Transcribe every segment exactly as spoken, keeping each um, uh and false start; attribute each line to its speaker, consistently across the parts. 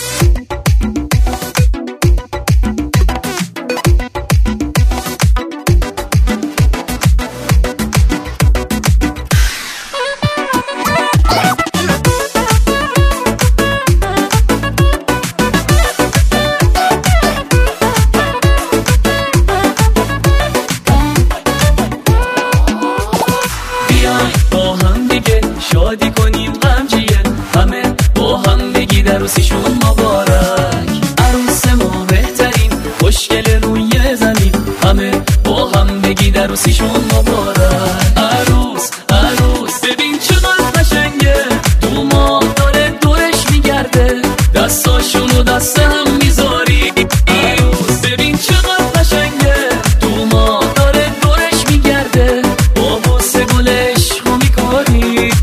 Speaker 1: شادی کنیم غمجیه همه با هم بگید عروسیشون مبارک. عروس ما بهترین خوشگل روی زمین، همه با هم بگید عروسیشون مبارک. عروس عروس ببین چقدر قشنگه، دوماد داره دورش میگرده، دستاشونو دست هم میذاری. عروس ببین چقدر قشنگه، دوماد داره دورش میگرده، با بوسه گلش رو میکاری.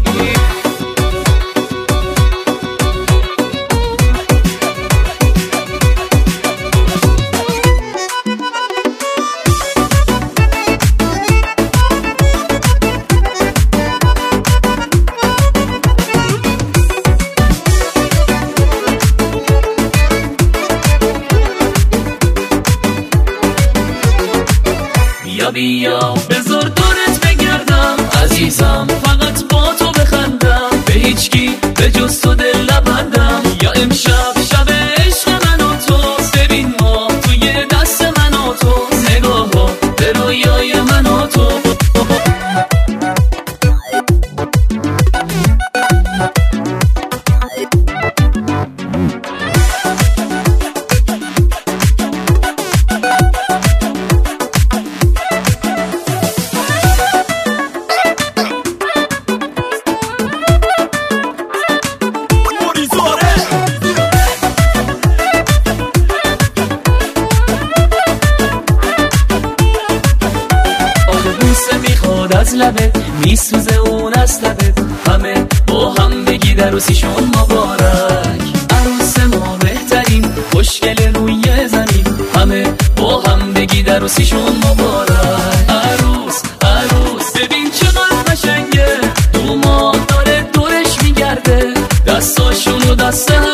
Speaker 1: بیا بیا بذار دورت بگردم عزیزم، فقط با تو بخندم، به هیچکی به جز تو دل نبندم. یا امشب شب عشق من و تو، ببین ما توی دست من و تو، نگاه ها به رویای من و تو. میخواد از لبت، میسوزه اون از لبت، همه با هم بگید عروسیشون مبارک. عروس ما بهترین خوشگل روی زمین، همه با هم بگید عروسیشون مبارک. عروس عروس ببین چقدر قشنگه، دوماد داره دورش میگرده، دستاشونو دست